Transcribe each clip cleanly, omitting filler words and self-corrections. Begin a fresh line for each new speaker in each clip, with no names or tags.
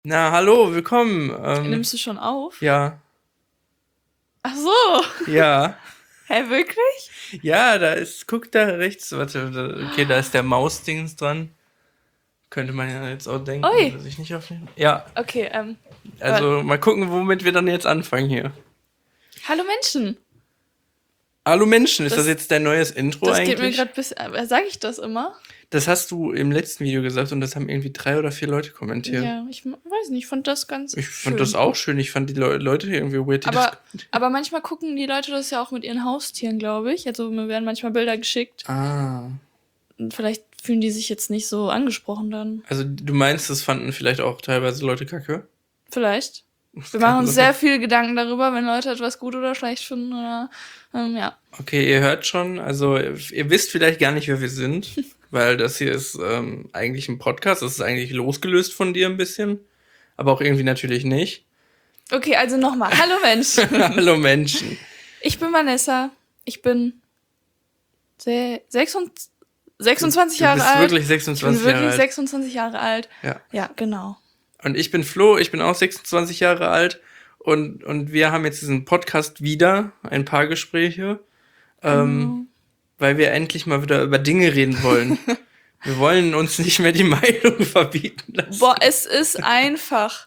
Na, hallo, willkommen.
Nimmst du schon auf?
Ja,
Ach so.
ja,
Hä, wirklich?
ja, guck da rechts, warte, okay, da ist der Mausdings dran. Könnte man ja jetzt auch denken,
Ui.
dass ich nicht aufnehme. Ja,
Okay,
also mal gucken, womit wir dann jetzt anfangen hier.
hallo Menschen.
Hallo Menschen, ist das
Das-
jetzt dein neues Intro
Das geht mir
eigentlich?
gerade ein bisschen. Sag ich das immer?
Das hast du im letzten Video gesagt und das haben irgendwie 3 oder 4 Leute kommentiert.
Ja, ich weiß nicht, ich fand das ganz
Ich
schön.
fand das auch schön, ich fand die Leute irgendwie weird, die das...
Aber manchmal gucken die Leute das ja auch mit ihren Haustieren, glaube ich. Also mir werden manchmal Bilder geschickt.
Ah,
Und vielleicht fühlen die sich jetzt nicht so angesprochen dann.
also du meinst, das fanden vielleicht auch teilweise Leute kacke?
Vielleicht. Wir
Kann
machen uns
sein.
sehr viel Gedanken darüber, wenn Leute etwas gut oder schlecht finden oder ja.
Okay, ihr hört schon, also ihr wisst vielleicht gar nicht, wer wir sind, weil das hier ist eigentlich ein Podcast, das ist eigentlich losgelöst von dir ein bisschen, aber auch irgendwie natürlich nicht.
Okay, also nochmal. Hallo Menschen.
Hallo Menschen.
Ich bin Vanessa. Ich bin 26
Du
Jahre
bist
alt.
wirklich
Ich
26
bin wirklich
Jahre alt.
26 Jahre alt.
Ja.
Ja, genau.
Und ich bin Flo, ich bin auch 26 Jahre alt und wir haben jetzt diesen Podcast wieder, ein paar Gespräche, weil wir endlich mal wieder über Dinge reden wollen. Wir wollen uns nicht mehr die Meinung verbieten lassen.
Boah, es ist einfach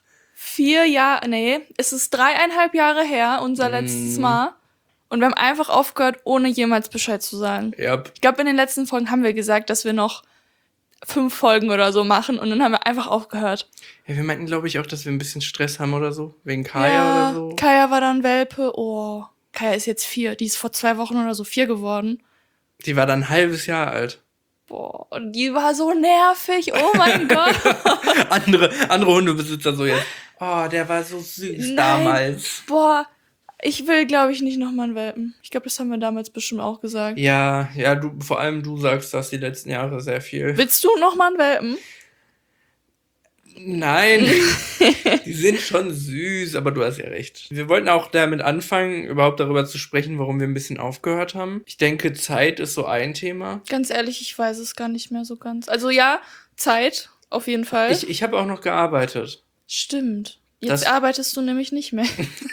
3,5 Jahre her, unser letztes Mal. Und wir haben einfach aufgehört, ohne jemals Bescheid zu sagen.
Ja,
Ich glaube, in den letzten Folgen haben wir gesagt, dass wir noch 5 Folgen oder so machen. Und dann haben wir einfach aufgehört.
ja, wir meinten, glaube ich, auch, dass wir ein bisschen Stress haben oder so. Wegen Kaya oder so.
Kaya war dann Welpe. Oh, Kaya ist jetzt 4. Die ist vor 2 Wochen oder so 4 geworden.
Die war dann ein halbes Jahr alt.
Boah, und die war so nervig. Oh mein Gott.
Andere Hundebesitzer so jetzt. Oh, der war so süß
Nein.
damals.
Boah, ich will, glaube ich, nicht nochmal einen Welpen. Ich glaube, das haben wir damals bestimmt auch gesagt.
Ja, vor allem du sagst das die letzten Jahre sehr viel.
Willst du nochmal einen Welpen?
Nein, die sind schon süß, aber du hast ja recht. Wir wollten auch damit anfangen, überhaupt darüber zu sprechen, warum wir ein bisschen aufgehört haben. Ich denke, Zeit ist so ein Thema.
Ganz ehrlich, ich weiß es gar nicht mehr so ganz. Also ja, Zeit, auf jeden Fall.
Ich habe auch noch gearbeitet.
Stimmt.
Das-
Jetzt arbeitest du nämlich nicht mehr.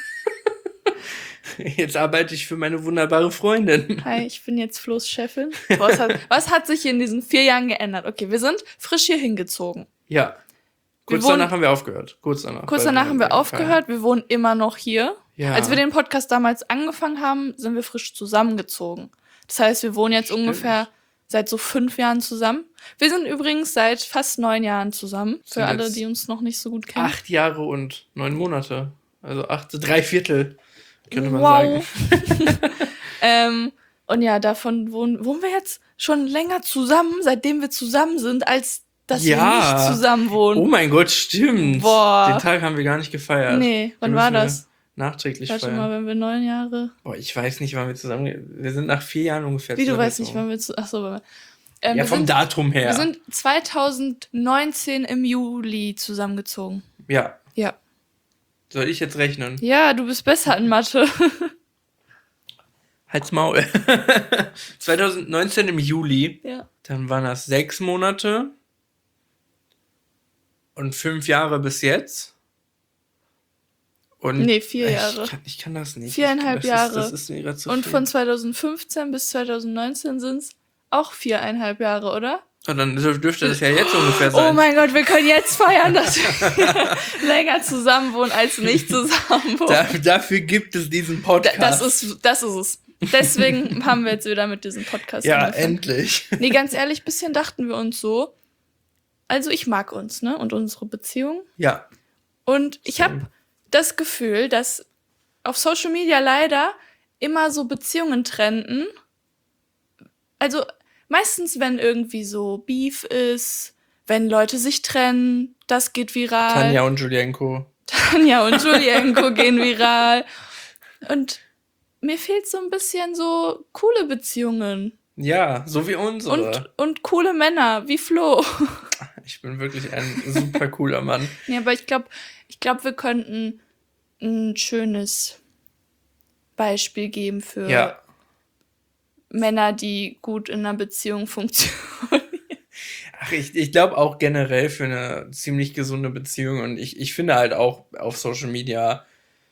Jetzt arbeite ich für meine wunderbare Freundin.
Hi, ich bin jetzt Flo's Chefin. Boah, was hat sich in diesen 4 Jahren geändert? Okay, wir sind frisch hier hingezogen.
Ja. Kurz
wohnen-
danach haben wir aufgehört. Kurz danach.
Kurz
Weil
danach haben wir
feiern.
aufgehört. Wir wohnen immer noch hier.
Ja.
Als wir den Podcast damals angefangen haben, sind wir frisch zusammengezogen. Das heißt, wir wohnen jetzt
Stimmt.
ungefähr seit so 5 Jahren zusammen. Wir sind übrigens seit fast 9 Jahren zusammen.
Sind
Für alle,
jetzt
die uns noch nicht so gut kennen.
8 Jahre und 9 Monate. Also 3/4, könnte man
Wow.
sagen.
Und ja, davon wohnen wir jetzt schon länger zusammen, seitdem wir zusammen sind, als dass wir
Ja.
nicht zusammen wohnen.
Oh mein Gott, stimmt.
Boah.
Den Tag haben wir gar nicht gefeiert.
Nee, wann
Den
war
müssen wir
das?
Nachträglich
Warte
feiern.
mal, wenn wir 9 Jahre.
Boah, ich weiß nicht, wann wir Wir sind nach 4 Jahren ungefähr
Wie, du weißt nicht,
zusammengezogen.
wann wir zu. Achso,
Ja,
wir
vom
sind,
Datum her.
wir sind 2019 im Juli zusammengezogen.
Ja.
Ja.
Soll ich jetzt rechnen?
Ja, du bist besser in Mathe.
Halt's Maul. 2019 im Juli.
Ja.
Dann waren das 6 Monate. Und 5 Jahre bis jetzt. Und
Nee, 4 Jahre.
Ich kann das nicht.
4,5
Das
Jahre.
Das ist mir grad zu
Und
viel.
von 2015 bis 2019 sind es auch 4,5 Jahre, oder?
Und dann dürfte das ja jetzt ungefähr sein.
Oh mein Gott, wir können jetzt feiern, dass wir länger zusammen wohnen als nicht zusammen wohnen.
Dafür gibt es diesen Podcast.
Das ist es. Deswegen haben wir jetzt wieder mit diesem Podcast
ja,
angefangen.
endlich.
Nee, ganz ehrlich, bisschen dachten wir uns so. Also ich mag uns, ne? Und unsere Beziehung.
Ja.
Und ich habe das Gefühl, dass auf Social Media leider immer so Beziehungen trenden. Also meistens, wenn irgendwie so Beef ist, wenn Leute sich trennen, das geht viral.
Tanja und Julienko.
Tanja und Julienko gehen viral. Und mir fehlt so ein bisschen so coole Beziehungen.
Ja, so wie unsere.
Und coole Männer, wie Flo.
Ich bin wirklich ein super cooler Mann.
Ja, aber ich glaube, wir könnten ein schönes Beispiel geben für
Ja.
Männer, die gut in einer Beziehung funktionieren.
Ach, ich glaube auch generell für eine ziemlich gesunde Beziehung und ich finde halt auch auf Social Media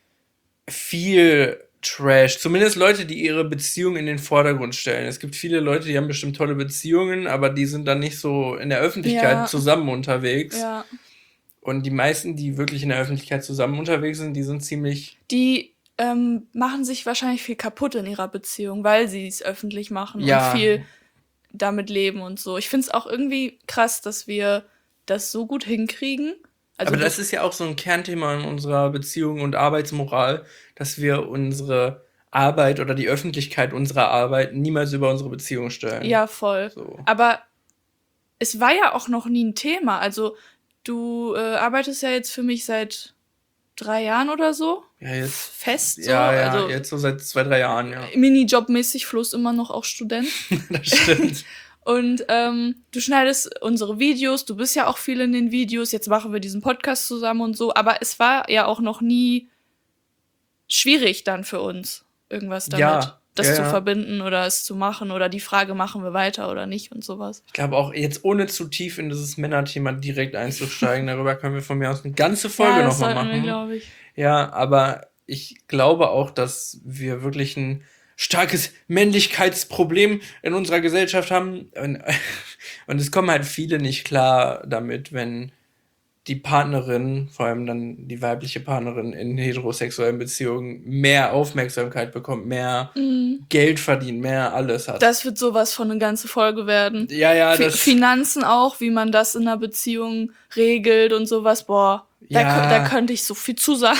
viel Trash. Zumindest Leute, die ihre Beziehung in den Vordergrund stellen. Es gibt viele Leute, die haben bestimmt tolle Beziehungen, aber die sind dann nicht so in der Öffentlichkeit
Ja,
zusammen unterwegs.
ja.
Und die meisten, die wirklich in der Öffentlichkeit zusammen unterwegs sind, die sind ziemlich.
Die machen sich wahrscheinlich viel kaputt in ihrer Beziehung, weil sie es öffentlich machen und
Ja,
viel damit leben und so. Ich finde es auch irgendwie krass, dass wir das so gut hinkriegen. Also
aber das ist ja auch so ein Kernthema in unserer Beziehung und Arbeitsmoral, dass wir unsere Arbeit oder die Öffentlichkeit unserer Arbeit niemals über unsere Beziehung stellen.
ja, voll.
So.
Aber es war ja auch noch nie ein Thema. Also du arbeitest ja jetzt für mich seit 3 Jahren oder so.
Ja, jetzt.
Fest so.
Ja, ja,
Also
jetzt so seit 2, 3 Jahren, ja.
Minijobmäßig Floß immer noch auch Student.
Das stimmt.
Und du schneidest unsere Videos, du bist ja auch viel in den Videos, jetzt machen wir diesen Podcast zusammen und so, aber es war ja auch noch nie schwierig dann für uns, irgendwas damit,
Ja,
das
ja,
zu
ja.
verbinden oder es zu machen oder die Frage, machen wir weiter oder nicht und sowas.
Ich glaube auch, jetzt ohne zu tief in dieses Männerthema direkt einzusteigen, darüber können wir von mir aus eine ganze Folge
Ja, das
nochmal
sollten wir,
machen.
glaube ich.
Ja, aber ich glaube auch, dass wir wirklich ein starkes Männlichkeitsproblem in unserer Gesellschaft haben. Und es kommen halt viele nicht klar damit, wenn die Partnerin, vor allem dann die weibliche Partnerin in heterosexuellen Beziehungen, mehr Aufmerksamkeit bekommt, mehr Geld verdient, mehr alles hat.
Das wird sowas von eine ganze Folge werden.
Ja, ja, das.
Finanzen auch, wie man das in einer Beziehung regelt und sowas. Boah,
Ja.
da könnte ich so viel zu sagen.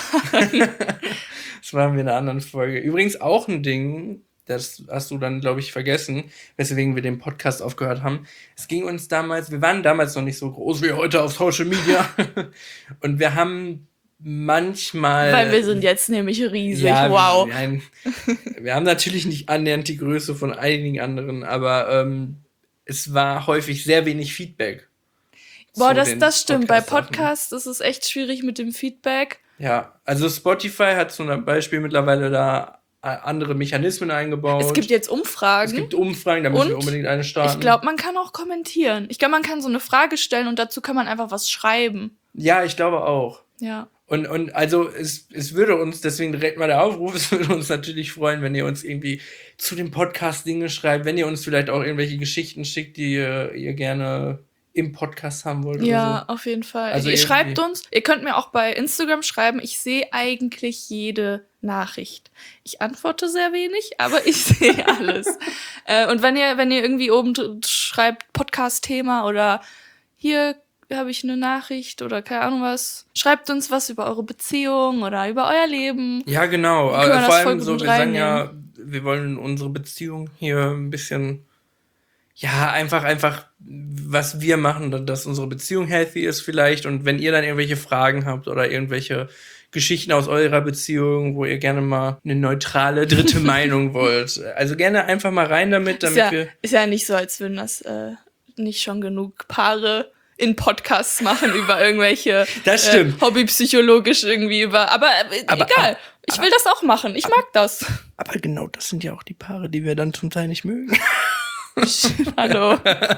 Das machen wir in einer anderen Folge. Übrigens auch ein Ding, das hast du dann, glaube ich, vergessen, weswegen wir den Podcast aufgehört haben. Es ging uns damals, wir waren damals noch nicht so groß wie heute auf Social Media. Und wir haben manchmal.
Weil wir sind jetzt nämlich riesig,
ja,
wow.
wir haben natürlich nicht annähernd die Größe von einigen anderen, aber es war häufig sehr wenig Feedback.
Boah,
zu den
das stimmt. Bei
Podcast-Sachen.
Podcasts ist es echt schwierig mit dem Feedback.
Ja, also Spotify hat zum Beispiel mittlerweile da andere Mechanismen eingebaut.
Es gibt jetzt
Es
Umfragen.
gibt Umfragen, da müssen wir
Und
unbedingt eine starten.
Ich glaube, man kann auch kommentieren. Ich glaube, man kann so eine Frage stellen und dazu kann man einfach was schreiben.
Ja, ich glaube auch.
Ja.
Und also es würde uns, deswegen direkt mal der Aufruf, es würde uns natürlich freuen, wenn ihr uns irgendwie zu dem Podcast Dinge schreibt, wenn ihr uns vielleicht auch irgendwelche Geschichten schickt, die ihr gerne im Podcast haben wollt
Ja,
oder so.
auf jeden Fall.
Also
Ihr
irgendwie-
schreibt uns, ihr könnt mir auch bei Instagram schreiben, ich sehe eigentlich jede Nachricht. Ich antworte sehr wenig, aber ich sehe alles. Und wenn ihr irgendwie oben schreibt Podcast-Thema oder hier habe ich eine Nachricht oder keine Ahnung was, schreibt uns was über eure Beziehung oder über euer Leben.
Ja, genau.
Dann können wir
Aber
das
vor
voll
allem
gut
so,
mit
wir sagen ja, wir wollen unsere Beziehung hier ein bisschen, ja, einfach, was wir machen, dass unsere Beziehung healthy ist vielleicht. Und wenn ihr dann irgendwelche Fragen habt oder irgendwelche Geschichten aus eurer Beziehung, wo ihr gerne mal eine neutrale dritte Meinung wollt, also gerne einfach mal rein damit, damit wir.
Ist ja nicht so, als würden das nicht schon genug Paare in Podcasts machen über irgendwelche
Das stimmt.
hobbypsychologisch irgendwie über. Aber egal, ich will das auch machen. Ich mag das.
Aber genau das sind ja auch die Paare, die wir dann zum Teil nicht mögen.
Hallo.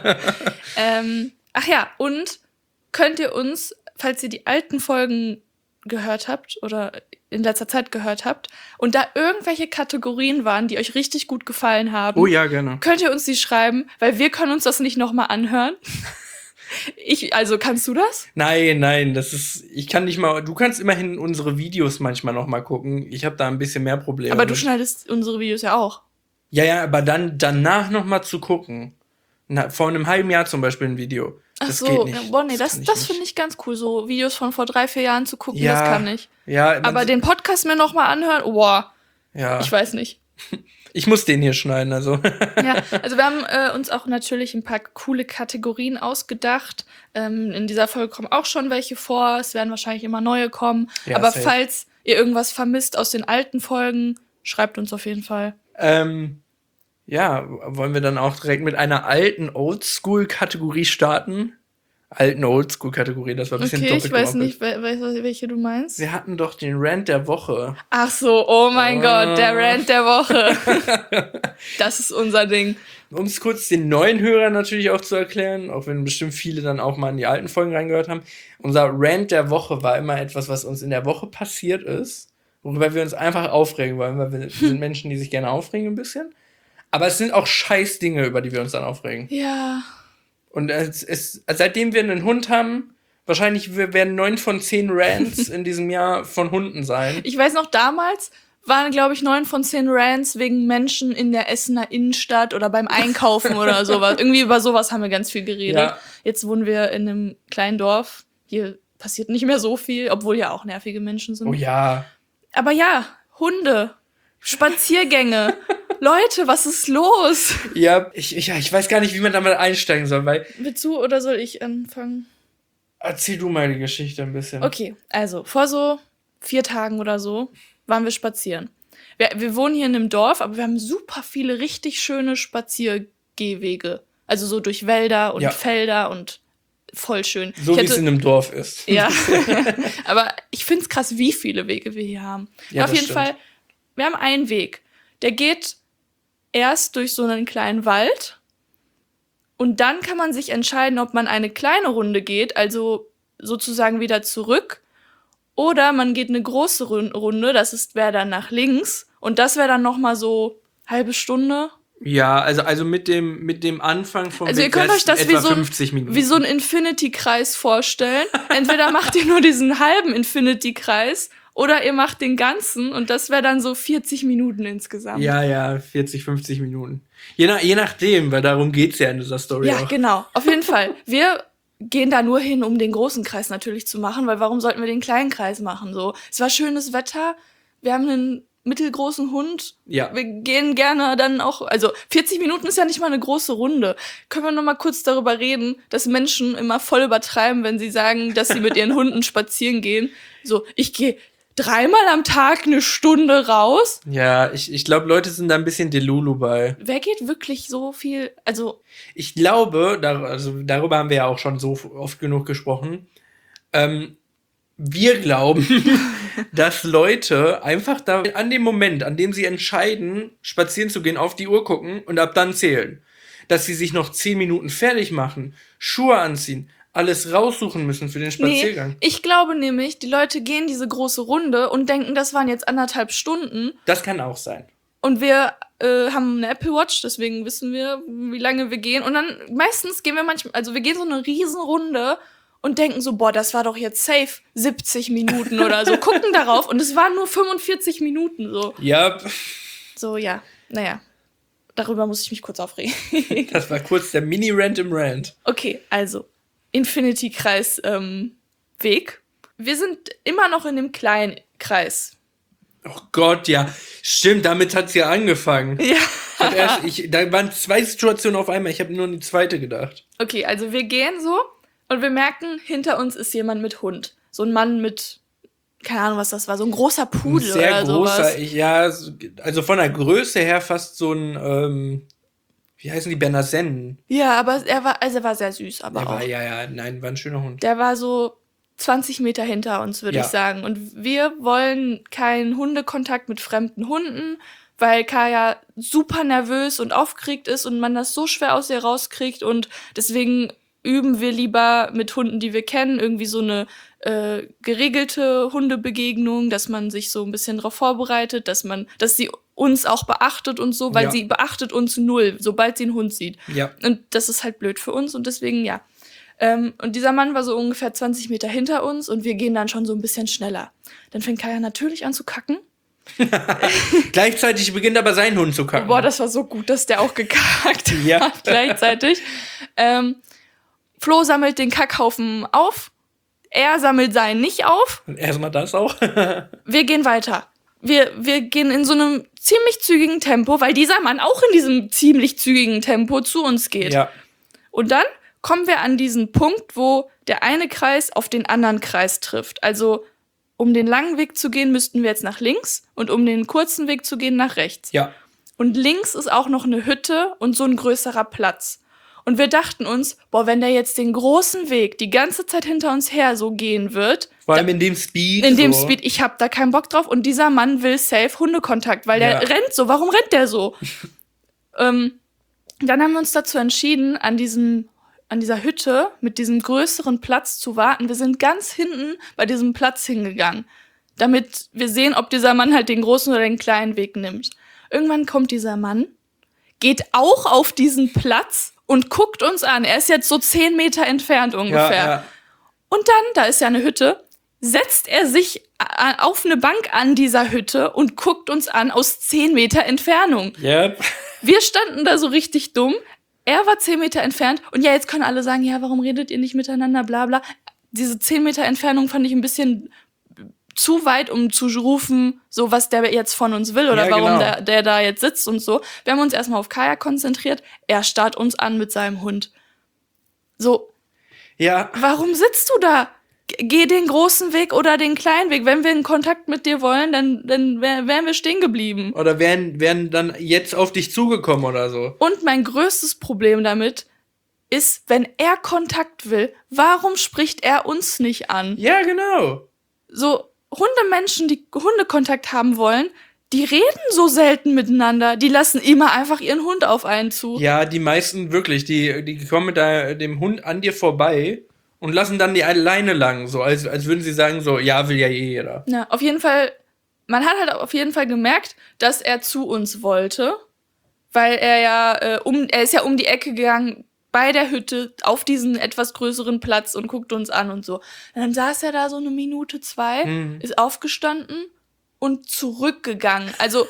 Ach ja, und könnt ihr uns, falls ihr die alten Folgen gehört habt oder in letzter Zeit gehört habt und da irgendwelche Kategorien waren, die euch richtig gut gefallen haben,
Oh ja, gerne.
könnt ihr uns die schreiben, weil wir können uns das nicht nochmal anhören. Also kannst du das?
Nein, ich kann nicht mal, du kannst immerhin unsere Videos manchmal noch mal gucken. Ich habe da ein bisschen mehr Probleme.
Aber du
mit.
schneidest unsere Videos ja auch.
Ja, aber dann danach noch mal zu gucken. Vor einem halben Jahr zum Beispiel ein Video.
Ach
Das
so,
geht nicht.
boah, nee,
kann
das
ich nicht.
finde ich ganz cool, so Videos von vor 3, 4 Jahren zu gucken,
Ja,
das kann ich.
Ja,
Aber den Podcast mir nochmal anhören, boah,
ja.
ich weiß nicht.
Ich muss den hier schneiden, also.
Ja, also wir haben uns auch natürlich ein paar coole Kategorien ausgedacht. In dieser Folge kommen auch schon welche vor. Es werden wahrscheinlich immer neue kommen.
Ja,
Aber
safe.
falls ihr irgendwas vermisst aus den alten Folgen, schreibt uns auf jeden Fall.
Ja, wollen wir dann auch direkt mit einer alten Oldschool-Kategorie starten? alten Oldschool-Kategorie. Das war ein bisschen
Okay,
doppelt
ich weiß
gemoppelt.
nicht, welche du meinst.
Wir hatten doch den Rant der Woche.
Ach so, oh mein Gott, der Rant der Woche. Das ist unser Ding.
Um es kurz den neuen Hörern natürlich auch zu erklären, auch wenn bestimmt viele dann auch mal in die alten Folgen reingehört haben. Unser Rant der Woche war immer etwas, was uns in der Woche passiert ist, worüber wir uns einfach aufregen wollen, weil wir sind Menschen, die sich gerne aufregen ein bisschen. Aber es sind auch scheiß Dinge, über die wir uns dann aufregen.
Ja.
Und seitdem wir einen Hund haben, wahrscheinlich werden 9 von 10 Rants in diesem Jahr von Hunden sein.
Ich weiß noch, damals waren, glaube ich, 9 von 10 Rants wegen Menschen in der Essener Innenstadt oder beim Einkaufen oder sowas. Irgendwie über sowas haben wir ganz viel geredet.
Ja.
Jetzt wohnen wir in einem kleinen Dorf. Hier passiert nicht mehr so viel, obwohl ja auch nervige Menschen sind.
Oh ja.
Aber ja, Hunde, Spaziergänge. Leute, was ist los?
Ja, ich weiß gar nicht, wie man damit einsteigen soll, weil.
Willst du oder soll ich anfangen?
Erzähl du mal die Geschichte ein bisschen.
Okay, also vor so 4 Tagen oder so waren wir spazieren. Wir wohnen hier in einem Dorf, aber wir haben super viele richtig schöne Spaziergehwege. Also so durch Wälder und Felder und voll schön.
So wie es in einem Dorf ist.
Ja, aber ich find's krass, wie viele Wege wir hier haben.
Ja,
auf jeden Fall, wir haben einen Weg. Der geht erst durch so einen kleinen Wald und dann kann man sich entscheiden, ob man eine kleine Runde geht, also sozusagen wieder zurück, oder man geht eine große Runde, das wäre dann nach links und das wäre dann nochmal so halbe Stunde.
Ja, also mit dem Anfang vom
Also
Weg
ihr könnt euch das
etwa 50 Minuten.
wie so ein Infinity-Kreis vorstellen. Entweder macht ihr nur diesen halben Infinity-Kreis oder ihr macht den ganzen und das wäre dann so 40 Minuten insgesamt.
Ja, 40, 50 Minuten. Je nachdem, weil darum geht's ja in dieser Story auch.
Ja, genau. Auf jeden Fall. Wir gehen da nur hin, um den großen Kreis natürlich zu machen, weil warum sollten wir den kleinen Kreis machen? So, es war schönes Wetter, wir haben einen mittelgroßen Hund.
Ja.
Wir gehen gerne dann auch, also 40 Minuten ist ja nicht mal eine große Runde. Können wir noch mal kurz darüber reden, dass Menschen immer voll übertreiben, wenn sie sagen, dass sie mit ihren Hunden spazieren gehen. So, ich gehe 3-mal am Tag 1 Stunde raus.
Ja, ich glaube, Leute sind da ein bisschen Delulu bei.
Wer geht wirklich so viel, also...
Ich glaube, darüber haben wir ja auch schon so oft genug gesprochen, wir glauben, dass Leute einfach da an dem Moment, an dem sie entscheiden, spazieren zu gehen, auf die Uhr gucken und ab dann zählen. Dass sie sich noch 10 Minuten fertig machen, Schuhe anziehen, alles raussuchen müssen für den Spaziergang.
Nee, ich glaube nämlich, die Leute gehen diese große Runde und denken, das waren jetzt 1,5 Stunden.
Das kann auch sein.
Und wir haben eine Apple Watch, deswegen wissen wir, wie lange wir gehen. Und dann meistens gehen wir wir gehen so eine Riesen-Runde und denken so, boah, das war doch jetzt safe 70 Minuten oder so. Gucken darauf und es waren nur 45 Minuten so.
Ja.
So, ja. Naja. Darüber muss ich mich kurz aufregen.
Das war kurz der Mini-Rant im Rant.
Okay, also Infinity-Kreis Weg. Wir sind immer noch in dem kleinen Kreis.
Oh Gott, ja. Stimmt, damit hat's ja angefangen.
Ja.
Da waren 2 Situationen auf einmal. Ich habe nur an die zweite gedacht.
Okay, also wir gehen so und wir merken, hinter uns ist jemand mit Hund. So ein Mann mit, keine Ahnung, was das war, so ein großer Pudel
Sehr
oder
großer,
sowas.
ja, also von der Größe her fast so ein, wie heißen die, Bernasennen?
Ja, aber er war sehr süß, aber auch.
War ein schöner Hund.
Der war so 20 Meter hinter uns, würde ich sagen. Und wir wollen keinen Hundekontakt mit fremden Hunden, weil Kaya super nervös und aufgeregt ist und man das so schwer aus ihr rauskriegt. Und deswegen üben wir lieber mit Hunden, die wir kennen, irgendwie so eine geregelte Hundebegegnung, dass man sich so ein bisschen darauf vorbereitet, dass sie uns auch beachtet und so, weil sie beachtet uns 0, sobald sie einen Hund sieht.
Ja.
Und das ist halt blöd für uns und deswegen, ja. Und dieser Mann war so ungefähr 20 Meter hinter uns und wir gehen dann schon so ein bisschen schneller. Dann fängt Kaya natürlich an zu kacken.
Gleichzeitig beginnt aber sein Hund zu kacken.
Boah, das war so gut, dass der auch gekackt
Ja.
hat gleichzeitig. Flo sammelt den Kackhaufen auf. Er sammelt seinen nicht auf.
Und erstmal das auch.
Wir gehen weiter. Wir gehen in so einem ziemlich zügigen Tempo, weil dieser Mann auch in diesem ziemlich zügigen Tempo zu uns geht.
Ja.
Und dann kommen wir an diesen Punkt, wo der eine Kreis auf den anderen Kreis trifft. Also um den langen Weg zu gehen, müssten wir jetzt nach links und um den kurzen Weg zu gehen, nach rechts.
Ja.
Und links ist auch noch eine Hütte und so ein größerer Platz. Und wir dachten uns, boah, wenn der jetzt den großen Weg die ganze Zeit hinter uns her so gehen wird.
Vor allem in dem Speed.
Ich hab da keinen Bock drauf. Und dieser Mann will safe Hundekontakt, weil der rennt so. Warum rennt der so? Dann haben wir uns dazu entschieden, an dieser Hütte mit diesem größeren Platz zu warten. Wir sind ganz hinten bei diesem Platz hingegangen, damit wir sehen, ob dieser Mann halt den großen oder den kleinen Weg nimmt. Irgendwann kommt dieser Mann, geht auch auf diesen Platz und guckt uns an. Er ist jetzt so 10 Meter entfernt ungefähr.
Ja.
Und dann, da ist ja eine Hütte, setzt er sich auf eine Bank an dieser Hütte und guckt uns an aus 10 Meter Entfernung.
Yep.
Wir standen da so richtig dumm. Er war 10 Meter entfernt. Und ja, jetzt können alle sagen, ja, warum redet ihr nicht miteinander, bla bla. Diese 10 Meter Entfernung fand ich ein bisschen zu weit, um zu rufen, so was der jetzt von uns will oder warum der da jetzt sitzt und so. Wir haben uns erstmal auf Kaya konzentriert. Er starrt uns an mit seinem Hund. So. Ja. Warum sitzt du da? Geh den großen Weg oder den kleinen Weg. Wenn wir einen Kontakt mit dir wollen, dann wären wir stehen geblieben.
Oder wären dann jetzt auf dich zugekommen oder so.
Und mein größtes Problem damit ist, wenn er Kontakt will, warum spricht er uns nicht an?
Ja, genau.
So, Hundemenschen, die Hundekontakt haben wollen, die reden so selten miteinander. Die lassen immer einfach ihren Hund auf einen zu.
Ja, die meisten wirklich. Die kommen mit dem Hund an dir vorbei und lassen dann die Leine lang. So, als würden sie sagen so, ja, will ja eh jeder.
Ja, auf jeden Fall, man hat halt auf jeden Fall gemerkt, dass er zu uns wollte. Weil er ja, er ist ja um die Ecke gegangen, bei der Hütte auf diesen etwas größeren Platz und guckt uns an und so. Und dann saß er da so 1 Minute, 2, ist aufgestanden und zurückgegangen. Also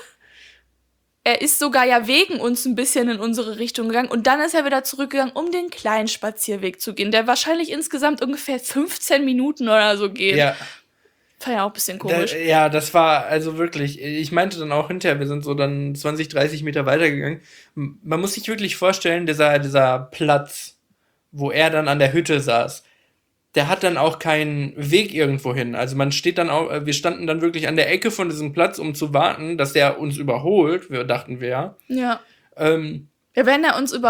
er ist sogar ja wegen uns ein bisschen in unsere Richtung gegangen und dann ist er wieder zurückgegangen, um den kleinen Spazierweg zu gehen, der wahrscheinlich insgesamt ungefähr 15 Minuten oder so geht.
Ja.
Fand ja auch ein bisschen komisch.
Das war also wirklich, ich meinte dann auch hinterher, wir sind so dann 20, 30 Meter weitergegangen. Man muss sich wirklich vorstellen, dieser Platz, wo er dann an der Hütte saß, der hat dann auch keinen Weg irgendwo hin. Also wir standen dann wirklich an der Ecke von diesem Platz, um zu warten, dass der uns überholt, dachten wir ja.
Ja. Wenn er uns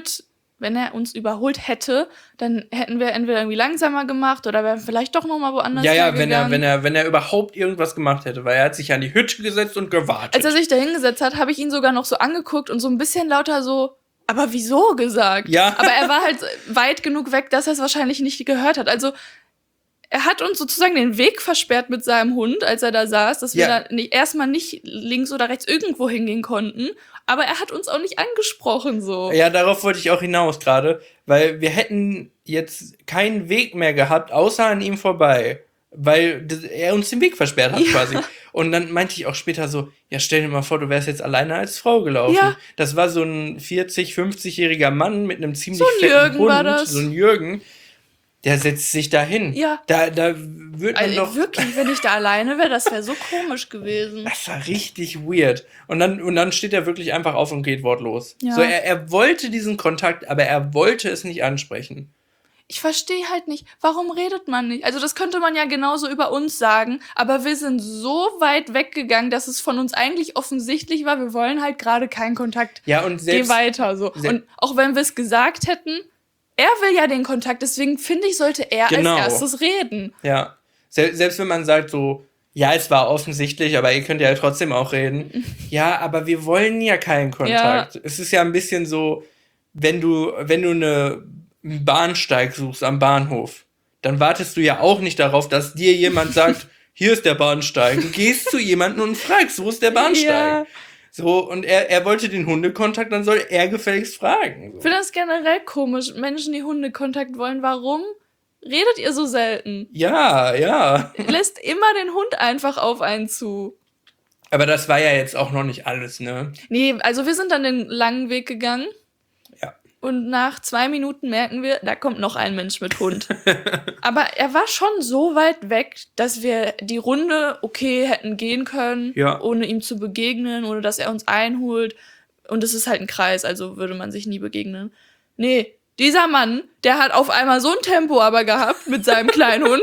überholt hätte, dann hätten wir entweder irgendwie langsamer gemacht oder wären vielleicht doch noch mal woanders
hingegangen. Ja, wenn er überhaupt irgendwas gemacht hätte, weil er hat sich an die Hütte gesetzt und gewartet.
Als er sich da hingesetzt hat, habe ich ihn sogar noch so angeguckt und so ein bisschen lauter so, aber wieso gesagt? Ja. Aber er war halt weit genug weg, dass er es wahrscheinlich nicht gehört hat. Also er hat uns sozusagen den Weg versperrt mit seinem Hund, als er da saß, dass wir da erstmal nicht links oder rechts irgendwo hingehen konnten. Aber er hat uns auch nicht angesprochen, so.
Ja, darauf wollte ich auch hinaus gerade, weil wir hätten jetzt keinen Weg mehr gehabt, außer an ihm vorbei, weil er uns den Weg versperrt hat quasi. Und dann meinte ich auch später so, ja, stell dir mal vor, du wärst jetzt alleine als Frau gelaufen. Ja. Das war so ein 40-, 50-jähriger Mann mit einem ziemlich fetten Hund, so ein Jürgen. Der setzt sich da hin. Ja. Da wird man doch...
Wirklich, wenn ich da alleine wäre, das wäre so komisch gewesen.
Das war richtig weird. Und dann steht er wirklich einfach auf und geht wortlos. Ja. So, er wollte diesen Kontakt, aber er wollte es nicht ansprechen.
Ich verstehe halt nicht, warum redet man nicht? Also das könnte man ja genauso über uns sagen, aber wir sind so weit weggegangen, dass es von uns eigentlich offensichtlich war, wir wollen halt gerade keinen Kontakt.
Ja, und selbst...
Geh weiter, so. Und auch wenn wir es gesagt hätten... Er will ja den Kontakt, deswegen finde ich, sollte er als erstes reden.
Ja, selbst wenn man sagt so, ja, es war offensichtlich, aber ihr könnt ja trotzdem auch reden. Ja, aber wir wollen ja keinen Kontakt. Ja. Es ist ja ein bisschen so, wenn du einen Bahnsteig suchst am Bahnhof, dann wartest du ja auch nicht darauf, dass dir jemand sagt, hier ist der Bahnsteig. Du gehst zu jemandem und fragst, wo ist der Bahnsteig? Ja. So, und er wollte den Hundekontakt, dann soll er gefälligst fragen. So.
Ich finde das generell komisch. Menschen, die Hundekontakt wollen, warum redet ihr so selten?
Ja.
Lässt immer den Hund einfach auf einen zu.
Aber das war ja jetzt auch noch nicht alles, ne?
Nee, also wir sind dann den langen Weg gegangen.
Ja.
Und nach 2 Minuten merken wir, da kommt noch ein Mensch mit Hund. Aber er war schon so weit weg, dass wir die Runde hätten gehen können, ohne ihm zu begegnen oder dass er uns einholt. Und es ist halt ein Kreis, also würde man sich nie begegnen. Nee, dieser Mann, der hat auf einmal so ein Tempo aber gehabt mit seinem kleinen Hund.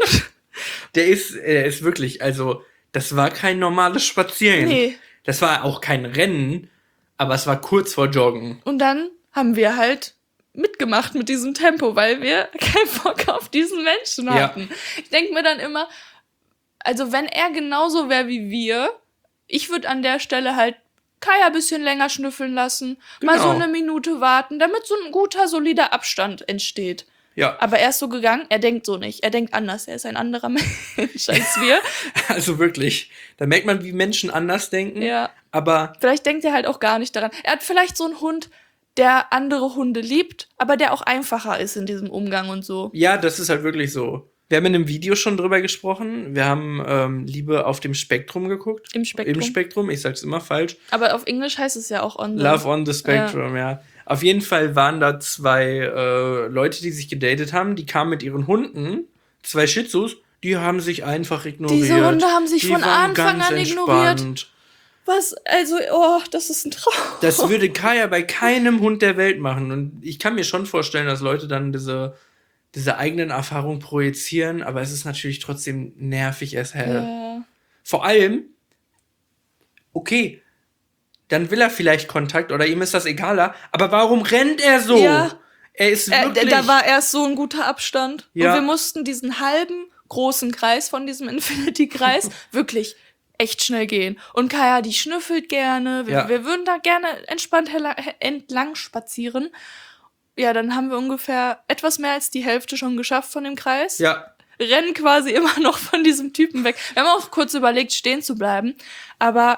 Der ist wirklich, also das war kein normales Spazieren. Nee. Das war auch kein Rennen, aber es war kurz vor Joggen.
Und dann haben wir halt mitgemacht mit diesem Tempo, weil wir keinen Bock auf diesen Menschen hatten. Ich denke mir dann immer, also wenn er genauso wäre wie wir, ich würde an der Stelle halt Kaya ein bisschen länger schnüffeln lassen, mal so eine Minute warten, damit so ein guter, solider Abstand entsteht.
Ja.
Aber er ist so gegangen, er denkt so nicht. Er denkt anders. Er ist ein anderer Mensch als wir.
Also wirklich. Da merkt man, wie Menschen anders denken.
Ja.
Aber
vielleicht denkt er halt auch gar nicht daran. Er hat vielleicht so einen Hund, der andere Hunde liebt, aber der auch einfacher ist in diesem Umgang und so.
ja, das ist halt wirklich so. Wir haben in einem Video schon drüber gesprochen. Wir haben Liebe auf dem Spektrum geguckt.
Im Spektrum.
Im Spektrum, ich sag's immer falsch.
Aber auf Englisch heißt es ja auch on the...
Love on the Spectrum, ja. Auf jeden Fall waren da zwei Leute, die sich gedatet haben. Die kamen mit ihren Hunden, 2 Shih Tzus, die haben sich einfach ignoriert.
Diese Hunde haben sich
die
von
waren
Anfang
ganz
an ignoriert.
entspannt.
Was? Also, oh, das ist ein Traum.
Das würde Kaya bei keinem Hund der Welt machen. Und ich kann mir schon vorstellen, dass Leute dann diese eigenen Erfahrungen projizieren, aber es ist natürlich trotzdem nervig as hell.
Ja.
Vor allem, okay, dann will er vielleicht Kontakt oder ihm ist das egaler, aber warum rennt er so?
Ja.
Er ist wirklich...
Da war erst so ein guter Abstand.
Ja.
Und wir mussten diesen halben großen Kreis von diesem Infinity-Kreis wirklich echt schnell gehen. Und Kaya, die schnüffelt gerne. Wir würden da gerne entspannt entlang spazieren. Ja, dann haben wir ungefähr etwas mehr als die Hälfte schon geschafft von dem Kreis.
Ja,
Rennen quasi immer noch von diesem Typen weg. Wir haben auch kurz überlegt, stehen zu bleiben. Aber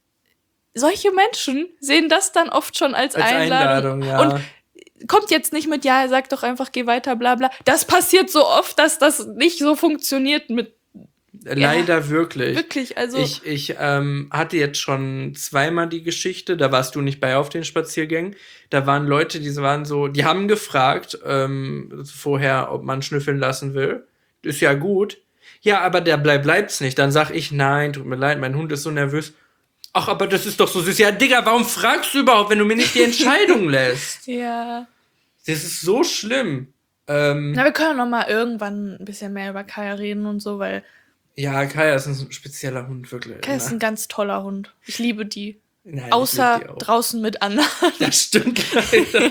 solche Menschen sehen das dann oft schon als Einladung.
ja.
Und kommt jetzt nicht mit, ja, er sagt doch einfach, geh weiter, bla bla. Das passiert so oft, dass das nicht so funktioniert mit...
Leider wirklich.
Wirklich, also...
Ich hatte jetzt schon zweimal die Geschichte, da warst du nicht bei auf den Spaziergängen. Da waren Leute, die haben gefragt vorher, ob man schnüffeln lassen will. Ist ja gut. Ja, aber der bleibt's nicht. Dann sag ich, nein, tut mir leid, mein Hund ist so nervös. Ach, aber das ist doch so süß. Ja, Digga, warum fragst du überhaupt, wenn du mir nicht die Entscheidung lässt?
Ja.
Das ist so schlimm.
Na, wir können noch mal irgendwann ein bisschen mehr über Kaya reden und so, weil
Ja, Kaya ist ein spezieller Hund, wirklich.
Kaya ist ein ganz toller Hund. Ich liebe die.
Nein,
Außer
ich lieb die auch.
draußen mit anderen.
Das stimmt leider.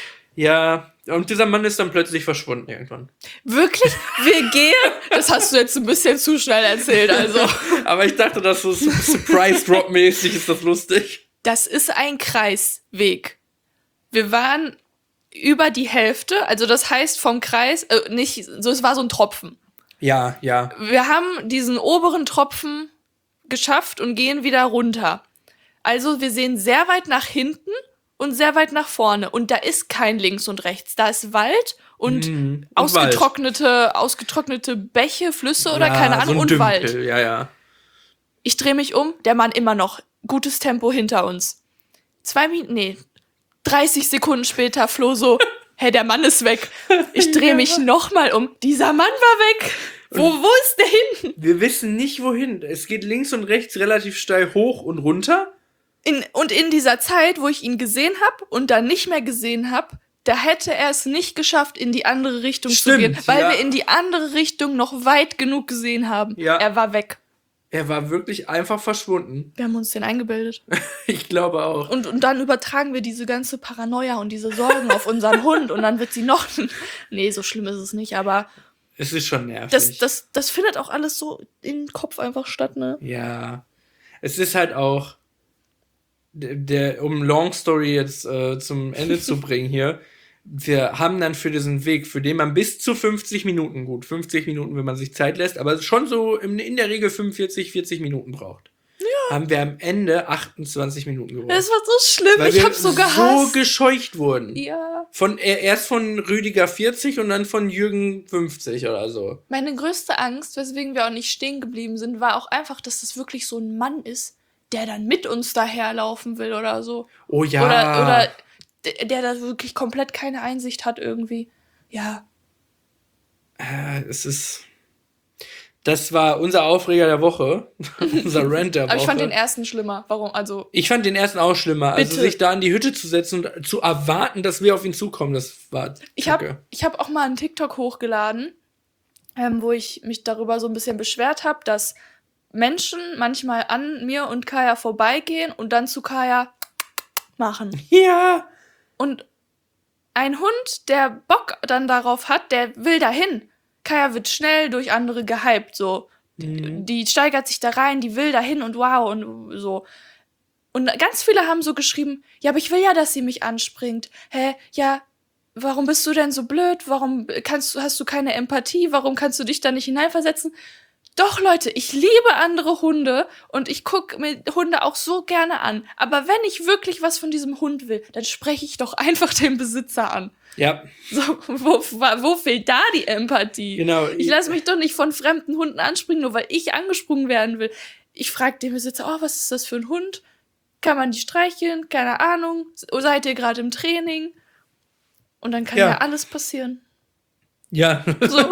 Ja, und dieser Mann ist dann plötzlich verschwunden irgendwann.
Wirklich? Wir gehen? Das hast du jetzt ein bisschen zu schnell erzählt, also.
Aber ich dachte, das ist so Surprise-Drop-mäßig, ist das lustig.
Das ist ein Kreisweg. Wir waren über die Hälfte, also das heißt vom Kreis, nicht, so, es war so ein Tropfen.
Ja, ja.
Wir haben diesen oberen Tropfen geschafft und gehen wieder runter. Also wir sehen sehr weit nach hinten und sehr weit nach vorne. Und da ist kein links und rechts. Da ist Wald und ausgetrocknete Bäche, Flüsse oder keine Ahnung,
so ein
und
Dümpel.
Wald.
Ja, ja.
Ich drehe mich um, der Mann immer noch. Gutes Tempo hinter uns. 30 Sekunden später, Flo so, hey, der Mann ist weg. Ich drehe mich nochmal um. Dieser Mann war weg. Wo ist der hin?
Wir wissen nicht, wohin. Es geht links und rechts relativ steil hoch und runter.
Und in dieser Zeit, wo ich ihn gesehen habe und dann nicht mehr gesehen habe, da hätte er es nicht geschafft, in die andere Richtung zu gehen, weil wir in die andere Richtung noch weit genug gesehen haben.
Ja.
Er war weg.
Er war wirklich einfach verschwunden.
Wir haben uns den eingebildet.
Ich glaube auch.
Und dann übertragen wir diese ganze Paranoia und diese Sorgen auf unseren Hund und dann wird sie noch... Nee, so schlimm ist es nicht, aber...
Es ist schon nervig.
Das findet auch alles so im Kopf einfach statt, ne?
Ja. Es ist halt auch, um Long Story jetzt zum Ende zu bringen hier, wir haben dann für diesen Weg, für den man bis zu 50 Minuten, gut, 50 Minuten, wenn man sich Zeit lässt, aber schon so in der Regel 45, 40 Minuten braucht. Ja. Haben wir am Ende 28 Minuten gebraucht.
Das war so schlimm,
weil
ich hab's so gehasst.
so gescheucht wurden.
Ja.
Erst von Rüdiger 40 und dann von Jürgen 50 oder so.
Meine größte Angst, weswegen wir auch nicht stehen geblieben sind, war auch einfach, dass das wirklich so ein Mann ist, der dann mit uns daherlaufen will oder so.
Oh ja.
Oder der da wirklich komplett keine Einsicht hat irgendwie. Ja.
Das war unser Aufreger der Woche. Unser Rant der Woche.
Aber ich fand den ersten schlimmer. Warum? Also.
Ich fand den ersten auch schlimmer.
Bitte.
Also sich da in die Hütte zu setzen und zu erwarten, dass wir auf ihn zukommen, das war
Ich hab auch mal einen TikTok hochgeladen, wo ich mich darüber so ein bisschen beschwert habe, dass Menschen manchmal an mir und Kaya vorbeigehen und dann zu Kaya machen.
Ja.
Und ein Hund, der Bock dann darauf hat, der will dahin. Kaya wird schnell durch andere gehypt, so. Die steigert sich da rein, die will dahin und wow und so. Und ganz viele haben so geschrieben, ja, aber ich will ja, dass sie mich anspringt. Ja, warum bist du denn so blöd? Warum hast du keine Empathie? Warum kannst du dich da nicht hineinversetzen? Doch, Leute, ich liebe andere Hunde und ich gucke mir Hunde auch so gerne an. Aber wenn ich wirklich was von diesem Hund will, dann spreche ich doch einfach den Besitzer an.
Ja.
So, wo fehlt da die Empathie?
Genau.
Ich lasse mich doch nicht von fremden Hunden anspringen, nur weil ich angesprungen werden will. Ich frage den Besitzer, oh, was ist das für ein Hund? Kann man die streicheln? Keine Ahnung. Seid ihr gerade im Training? Und dann kann ja alles passieren.
Ja.
So.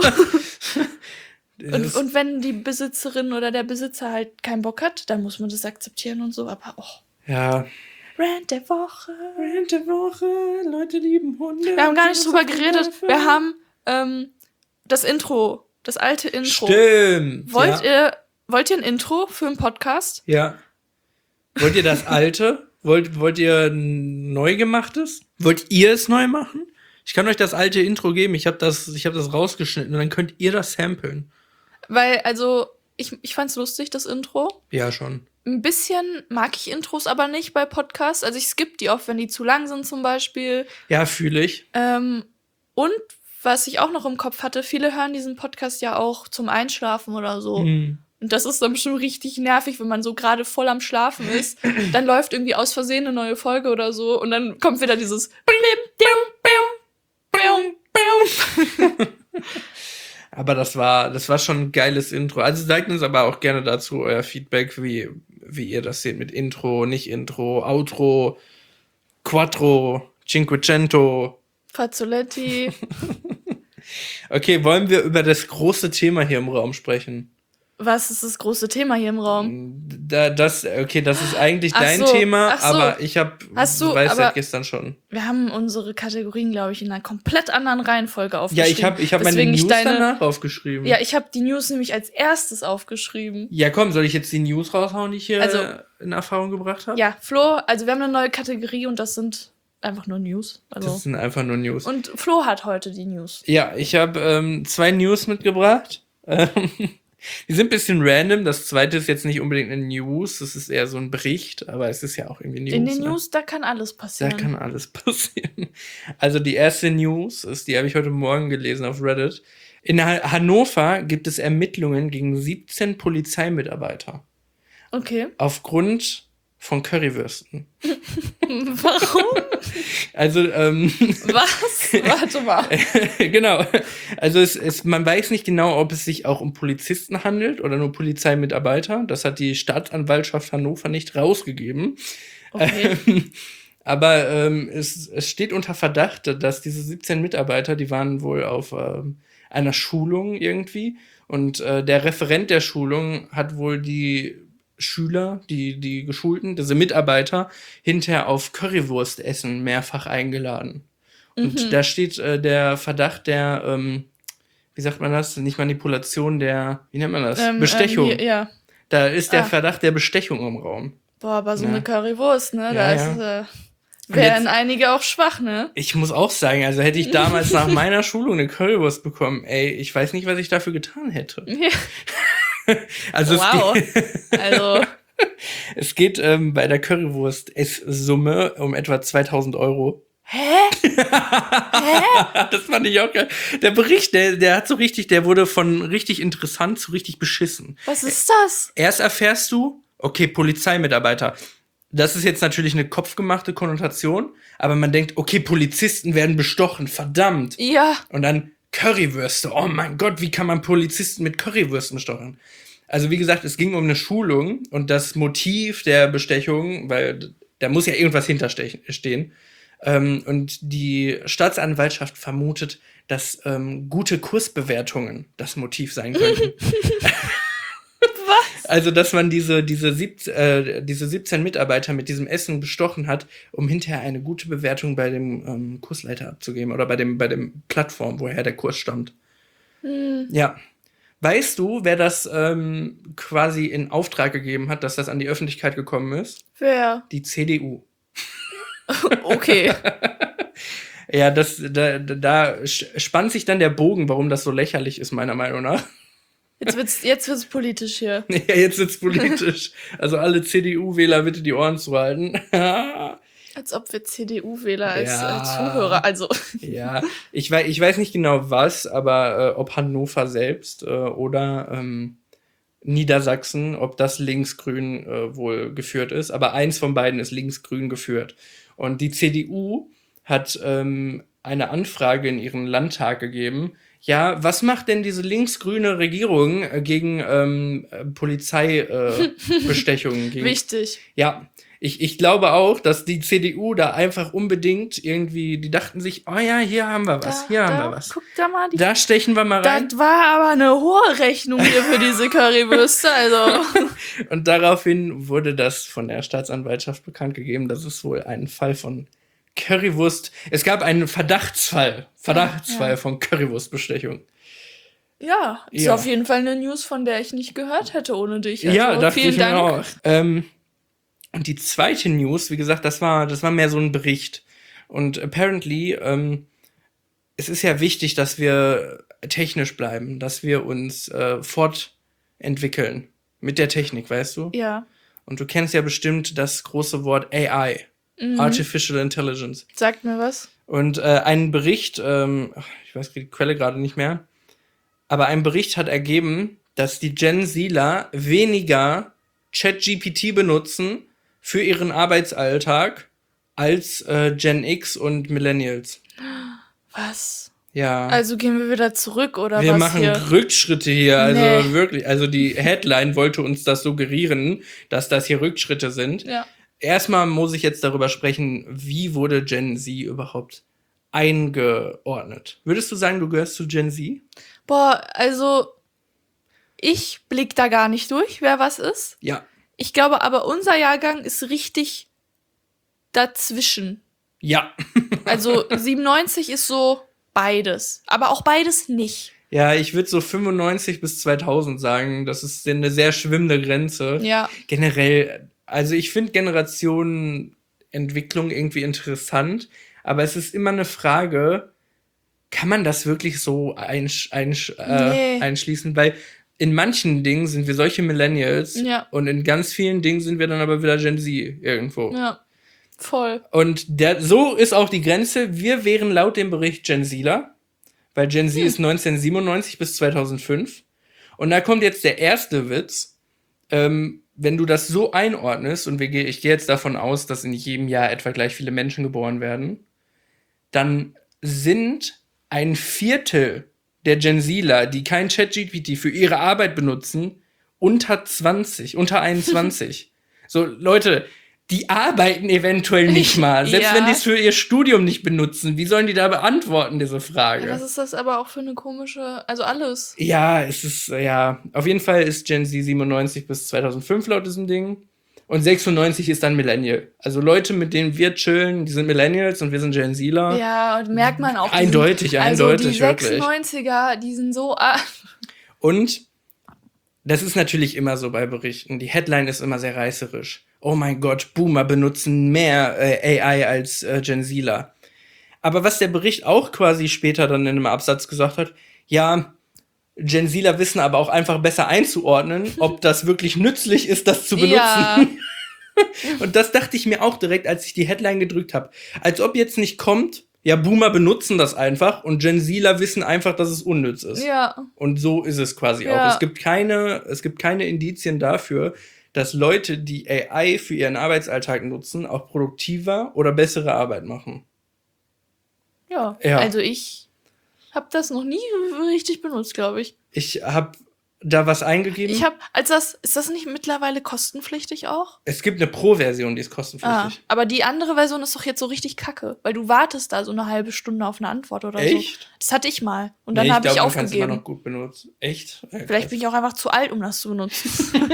Und wenn die Besitzerin oder der Besitzer halt keinen Bock hat, dann muss man das akzeptieren und so. Aber
ja.
Rant der Woche.
Rant der Woche. Leute lieben Hunde.
Wir haben gar nicht drüber geredet. Wir haben das Intro, das alte Intro.
Stimmt.
Wollt ihr ein Intro für einen Podcast?
Ja. Wollt ihr das alte? Wollt ihr ein neu gemachtes? Wollt ihr es neu machen? Ich kann euch das alte Intro geben. Ich hab das rausgeschnitten und dann könnt ihr das samplen.
Weil, also, ich fand's lustig, das Intro.
Ja, schon.
Ein bisschen mag ich Intros aber nicht bei Podcasts. Also ich skippe die oft, wenn die zu lang sind zum Beispiel.
Ja, fühle ich.
Und was ich auch noch im Kopf hatte, viele hören diesen Podcast ja auch zum Einschlafen oder so. Und das ist dann schon richtig nervig, wenn man so gerade voll am Schlafen ist. Dann läuft irgendwie aus Versehen eine neue Folge oder so und dann kommt wieder dieses
Aber das war schon ein geiles Intro. Also sagt uns aber auch gerne dazu euer Feedback, wie ihr das seht mit Intro, nicht Intro, Outro, Quattro, Cinquecento.
Fazzoletti.
Okay, wollen wir über das große Thema hier im Raum sprechen?
Was ist das große Thema hier im Raum?
Das ist eigentlich dein Thema, aber ich weiß seit gestern schon.
Wir haben unsere Kategorien, glaube ich, in einer komplett anderen Reihenfolge aufgeschrieben.
Ja, ich hab meine News danach aufgeschrieben.
Ja, ich habe die News nämlich als erstes aufgeschrieben.
Ja, komm, soll ich jetzt die News raushauen, die ich hier in Erfahrung gebracht habe?
Ja, Flo, also wir haben eine neue Kategorie und das sind einfach nur News. Also.
Das sind einfach nur News.
Und Flo hat heute die News.
Ja, ich habe 2 News mitgebracht. Die sind ein bisschen random. Das zweite ist jetzt nicht unbedingt eine News, das ist eher so ein Bericht, aber es ist ja auch irgendwie News.
In den News, da kann alles passieren.
Da kann alles passieren. Also die erste News die habe ich heute Morgen gelesen auf Reddit. In Hannover gibt es Ermittlungen gegen 17 Polizeimitarbeiter.
Okay.
Aufgrund von Currywürsten.
Warum?
Also,
Was? Warte mal.
Genau. Also man weiß nicht genau, ob es sich auch um Polizisten handelt oder nur Polizeimitarbeiter. Das hat die Staatsanwaltschaft Hannover nicht rausgegeben.
Okay.
Aber es steht unter Verdacht, dass diese 17 Mitarbeiter, die waren wohl auf einer Schulung irgendwie. Und der Referent der Schulung hat wohl die Schüler, die Geschulten, diese Mitarbeiter, hinterher auf Currywurstessen mehrfach eingeladen. Und da steht der Verdacht der, wie sagt man das? Nicht Manipulation, wie nennt man das? Bestechung.
Ja.
Da ist der Verdacht der Bestechung im Raum.
Boah, aber so eine Currywurst, ne?
Ja,
Wären einige auch schwach, ne?
Ich muss auch sagen, also hätte ich damals nach meiner Schulung eine Currywurst bekommen, ich weiß nicht, was ich dafür getan hätte.
Ja.
Also
wow.
Es geht bei der Currywurst-Esssumme um etwa 2000 Euro.
Hä?
Das fand ich auch geil. Der Bericht, der hat so richtig, der wurde von richtig interessant zu richtig beschissen.
Was ist das?
Erst erfährst du, okay, Polizeimitarbeiter. Das ist jetzt natürlich eine kopfgemachte Konnotation, aber man denkt, okay, Polizisten werden bestochen, verdammt.
Ja.
Und dann Currywürste. Oh mein Gott, wie kann man Polizisten mit Currywürsten bestochen? Also wie gesagt, es ging um eine Schulung und das Motiv der Bestechung, weil da muss ja irgendwas hinterstehen. Und die Staatsanwaltschaft vermutet, dass gute Kursbewertungen das Motiv sein könnten.
Was?
Also, dass man diese 17 Mitarbeiter mit diesem Essen bestochen hat, um hinterher eine gute Bewertung bei dem Kursleiter abzugeben oder bei dem Plattform, woher der Kurs stammt. Ja. Weißt du, wer das quasi in Auftrag gegeben hat, dass das an die Öffentlichkeit gekommen ist?
Wer?
Die CDU.
Okay.
Ja, da spannt sich dann der Bogen, warum das so lächerlich ist, meiner Meinung nach.
Jetzt wird's politisch hier.
Ja, jetzt wird's politisch. Also alle CDU-Wähler bitte die Ohren zuhalten.
Als ob wir CDU-Wähler als
Ja.
Zuhörer, also.
Ja, ich weiß nicht genau was, aber ob Hannover selbst oder Niedersachsen, ob das linksgrün wohl geführt ist. Aber eins von beiden ist linksgrün geführt. Und die CDU hat eine Anfrage in ihren Landtag gegeben. Ja, was macht denn diese linksgrüne Regierung gegen Polizeibestechungen?
Wichtig.
Ja, ich glaube auch, dass die CDU da einfach unbedingt irgendwie, die dachten sich, oh ja, hier haben wir was,
Guck da mal.
Da stechen wir mal rein.
Das war aber eine hohe Rechnung hier für diese Currywürste, also.
Und daraufhin wurde das von der Staatsanwaltschaft bekannt gegeben, dass es wohl einen Fall von Currywurst, es gab einen Verdachtsfall von Currywurstbestechung.
Ja, ist
Ja.
auf jeden Fall eine News, von der ich nicht gehört hätte ohne dich. Also,
Ja, dachte
vielen
ich mir
Dank.
auch. Und die zweite News, wie gesagt, das war mehr so ein Bericht. Und apparently, es ist ja wichtig, dass wir technisch bleiben, dass wir uns fortentwickeln mit der Technik, weißt du?
Ja,
Und du kennst ja bestimmt das große Wort AI, Artificial Intelligence.
sagt mir was.
Und ein Bericht, ich weiß die Quelle gerade nicht mehr, aber ein Bericht hat ergeben, dass die Gen Zler weniger ChatGPT benutzen für ihren Arbeitsalltag als Gen X und Millennials.
Was?
Ja.
Also gehen wir wieder zurück, oder
Wir
was
machen
hier?
Rückschritte hier, also
Nee.
wirklich. Also die Headline wollte uns das suggerieren, dass das hier Rückschritte sind.
Ja.
Erstmal muss ich jetzt darüber sprechen, wie wurde Gen Z überhaupt eingeordnet? Würdest du sagen, du gehörst zu Gen Z?
Boah, also ich blick da gar nicht durch, wer was ist.
Ja.
Ich glaube aber, unser Jahrgang ist richtig dazwischen.
Ja.
Also 97 ist so beides, aber auch beides nicht.
Ja, ich würde so 95 bis 2000 sagen. Das ist eine sehr schwimmende Grenze.
Ja.
Generell, also ich finde Generationenentwicklung irgendwie interessant, aber es ist immer eine Frage, kann man das wirklich so
Nee.
einschließen? Weil in manchen Dingen sind wir solche Millennials
Ja.
und in ganz vielen Dingen sind wir dann aber wieder Gen Z irgendwo.
Ja, voll.
Und so ist auch die Grenze. Wir wären laut dem Bericht Gen Zler, weil Gen Z ist 1997 bis 2005. Und da kommt jetzt der erste Witz. Wenn du das so einordnest, und ich gehe jetzt davon aus, dass in jedem Jahr etwa gleich viele Menschen geboren werden, dann sind ein Viertel der Gen Zler, die kein ChatGPT für ihre Arbeit benutzen, unter 21. So, Leute, die arbeiten eventuell nicht mal. Selbst
Ja.
wenn die es für ihr Studium nicht benutzen, wie sollen die da beantworten, diese Frage?
Ja, was ist das aber auch für eine komische, also alles.
Ja, es ist, auf jeden Fall ist Gen Z 97 bis 2005 laut diesem Ding. Und 96 ist dann Millennial. Also Leute, mit denen wir chillen, die sind Millennials und wir sind Gen Zler.
Ja, und merkt man auch.
Eindeutig,
also die
wirklich.
96er, die sind so.
Und das ist natürlich immer so bei Berichten. Die Headline ist immer sehr reißerisch. Oh mein Gott, Boomer benutzen mehr AI als Gen Zler. Aber was der Bericht auch quasi später dann in einem Absatz gesagt hat, ja, Gen Zler wissen aber auch einfach besser einzuordnen, ob das wirklich nützlich ist, das zu benutzen.
Ja.
Und das dachte ich mir auch direkt, als ich die Headline gedrückt habe. Als ob jetzt nicht kommt, ja, Boomer benutzen das einfach und Gen Zler wissen einfach, dass es unnütz ist.
Ja.
Und so ist es quasi
Ja.
auch. Es gibt keine Indizien dafür, dass Leute, die AI für ihren Arbeitsalltag nutzen, auch produktiver oder bessere Arbeit machen.
Ja.
Ja.
Also ich habe das noch nie richtig benutzt, glaube ich.
Ich habe da was eingegeben.
Ist das nicht mittlerweile kostenpflichtig auch?
Es gibt eine Pro-Version, die ist kostenpflichtig.
Aber die andere Version ist doch jetzt so richtig kacke, weil du wartest da so eine halbe Stunde auf eine Antwort oder so.
Echt?
Das hatte ich mal und dann
Nee,
habe ich
glaub, du kannst immer
aufgegeben.
noch gut benutzen. Echt? Ja,
Vielleicht
krass.
bin ich auch einfach zu alt, um das zu benutzen.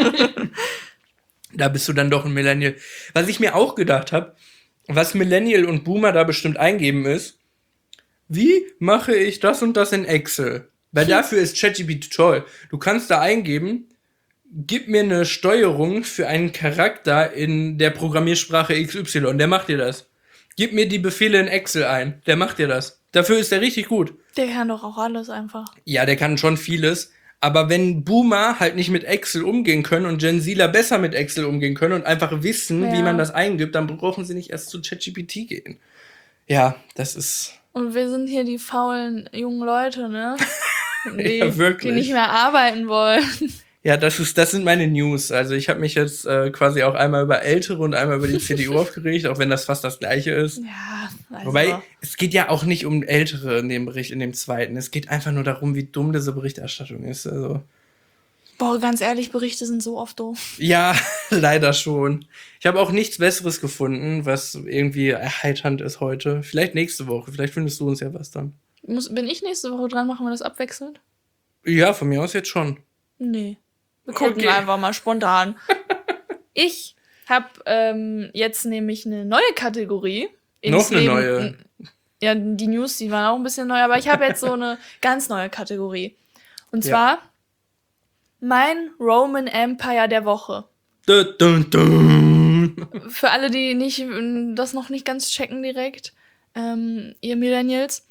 Da bist du dann doch ein Millennial. Was ich mir auch gedacht habe, was Millennial und Boomer da bestimmt eingeben ist, wie mache ich das und das in Excel? Weil dafür ist ChatGPT toll. Du kannst da eingeben, gib mir eine Steuerung für einen Charakter in der Programmiersprache XY. Der macht dir das. Gib mir die Befehle in Excel ein. Der macht dir das. Dafür ist der richtig gut.
Der kann doch auch alles einfach.
Ja, der kann schon vieles. Aber wenn Boomer halt nicht mit Excel umgehen können und Gen Zler besser mit Excel umgehen können und einfach wissen, wie man das eingibt, dann brauchen sie nicht erst zu ChatGPT gehen. Ja, das ist...
Und wir sind hier die faulen jungen Leute, ne?
Ja, wirklich.
Die nicht mehr arbeiten wollen.
Ja, das sind meine News. Also ich habe mich jetzt quasi auch einmal über Ältere und einmal über die CDU aufgeregt, auch wenn das fast das Gleiche ist.
Ja, also.
Wobei, es geht ja auch nicht um Ältere in dem Bericht, in dem zweiten. Es geht einfach nur darum, wie dumm diese Berichterstattung ist. Also.
Boah, ganz ehrlich, Berichte sind so oft doof.
Ja, leider schon. Ich habe auch nichts Besseres gefunden, was irgendwie erheiternd ist heute. Vielleicht nächste Woche. Vielleicht findest du uns ja was dann.
Bin ich nächste Woche dran? Machen wir das abwechselnd?
Ja, von mir aus jetzt schon.
Nee. Wir gucken einfach mal spontan. Ich habe jetzt nämlich eine neue Kategorie.
Noch eine neue?
Ja, die News, die waren auch ein bisschen neu, aber ich habe jetzt so eine ganz neue Kategorie. Und zwar mein Roman Empire der Woche.
Dun, dun, dun.
Für alle, die das noch nicht ganz checken direkt, ihr Millennials.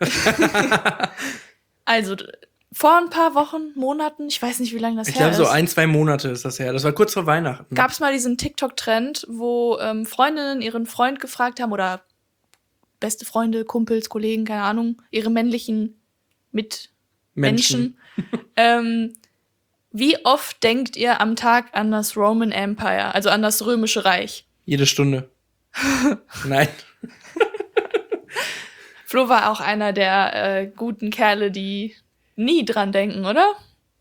Also, vor ein paar Wochen, Monaten, ich weiß nicht, wie lange das her ist.
Ich glaube, so 1-2 Monate ist das her. Das war kurz vor Weihnachten.
Gab es mal diesen TikTok-Trend, wo Freundinnen ihren Freund gefragt haben, oder beste Freunde, Kumpels, Kollegen, keine Ahnung, ihre männlichen Mitmenschen. Wie oft denkt ihr am Tag an das Roman Empire, also an das Römische Reich?
Jede Stunde. Nein.
Flo war auch einer der guten Kerle, die nie dran denken, oder?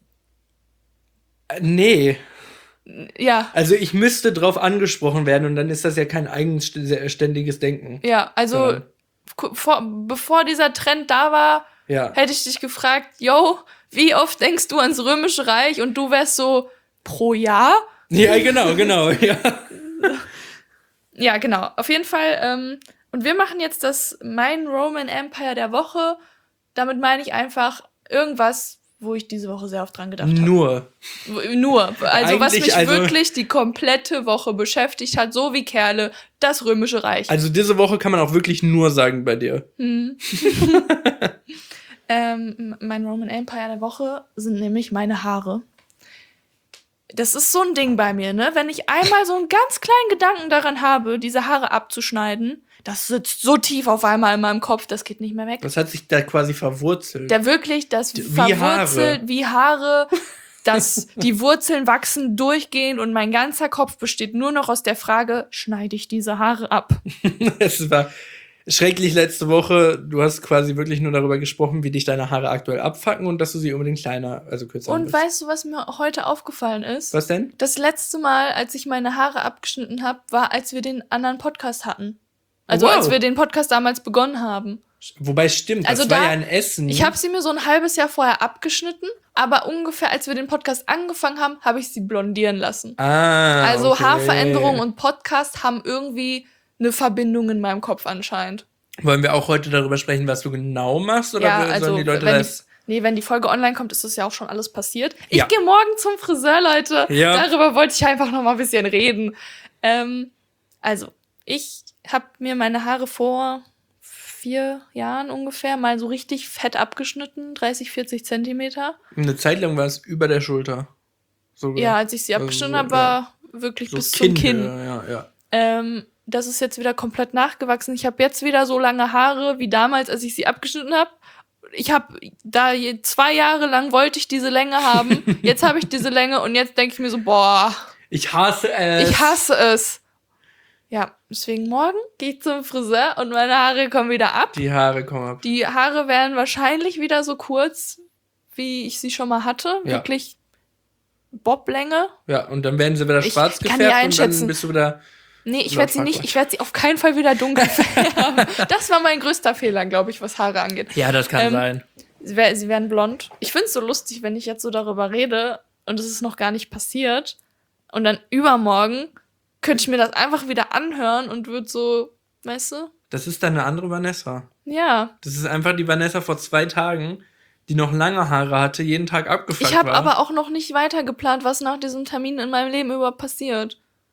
Nee.
Ja.
Also ich müsste drauf angesprochen werden und dann ist das ja kein eigenständiges Denken.
Ja, also bevor dieser Trend da war, hätte ich dich gefragt, yo, wie oft denkst du ans Römische Reich? Und du wärst so, pro Jahr?
Ja, genau, ja.
Ja, genau. Auf jeden Fall, und wir machen jetzt das Mein Roman Empire der Woche. Damit meine ich einfach irgendwas, wo ich diese Woche sehr oft dran gedacht habe. Nur. Also was mich wirklich die komplette Woche beschäftigt hat, so wie Kerle, das Römische Reich.
Also diese Woche kann man auch wirklich nur sagen bei dir.
Mein Roman Empire der Woche sind nämlich meine Haare. Das ist so ein Ding bei mir, ne? Wenn ich einmal so einen ganz kleinen Gedanken daran habe, diese Haare abzuschneiden, das sitzt so tief auf einmal in meinem Kopf, das geht nicht mehr weg.
Das hat sich da quasi verwurzelt.
Verwurzelt wie Haare. Die Wurzeln wachsen durchgehend und mein ganzer Kopf besteht nur noch aus der Frage, schneide ich diese Haare ab?
Es war schrecklich letzte Woche. Du hast quasi wirklich nur darüber gesprochen, wie dich deine Haare aktuell abfacken und dass du sie unbedingt kürzer
Und weißt du, was mir heute aufgefallen ist?
Was denn?
Das letzte Mal, als ich meine Haare abgeschnitten habe, war, als wir den anderen Podcast hatten. Also als wir den Podcast damals begonnen haben.
Wobei, stimmt, das war ja ein Essen.
Ich habe sie mir so ein halbes Jahr vorher abgeschnitten, aber ungefähr, als wir den Podcast angefangen haben, habe ich sie blondieren lassen. Also okay. Haarveränderung und Podcast haben irgendwie eine Verbindung in meinem Kopf anscheinend.
Wollen wir auch heute darüber sprechen, was du genau machst? Oder sollen die Leute
wenn die Folge online kommt, ist das ja auch schon alles passiert. Ich gehe morgen zum Friseur, Leute. Ja. Darüber wollte ich einfach noch mal ein bisschen reden. Also, ich habe mir meine Haare vor 4 Jahren ungefähr mal so richtig fett abgeschnitten, 30, 40 Zentimeter.
Eine Zeit lang war es über der Schulter. Sogar.
Ja, als ich sie abgeschnitten habe, war wirklich so bis zum Kinn.
Ja.
Das ist jetzt wieder komplett nachgewachsen. Ich habe jetzt wieder so lange Haare wie damals, als ich sie abgeschnitten habe. Ich habe 2 Jahre lang wollte ich diese Länge haben. Jetzt habe ich diese Länge und jetzt denke ich mir so, boah.
Ich hasse es.
Ja, deswegen morgen gehe ich zum Friseur und meine Haare kommen wieder ab.
Die Haare kommen ab.
Die Haare werden wahrscheinlich wieder so kurz, wie ich sie schon mal hatte. Ja. Wirklich Boblänge.
Ja, und dann werden sie wieder schwarz gefärbt und dann bist du wieder...
Nee, ich werde sie auf keinen Fall wieder dunkel färben. Das war mein größter Fehler, glaube ich, was Haare angeht.
Ja, das kann sein.
Sie werden blond. Ich finde es so lustig, wenn ich jetzt so darüber rede und es ist noch gar nicht passiert. Und dann übermorgen könnte ich mir das einfach wieder anhören und würde so, weißt du?
Das ist dann eine andere Vanessa.
Ja.
Das ist einfach die Vanessa vor 2 Tagen, die noch lange Haare hatte, jeden Tag abgefuckt war.
Ich habe aber auch noch nicht weiter geplant, was nach diesem Termin in meinem Leben überhaupt passiert.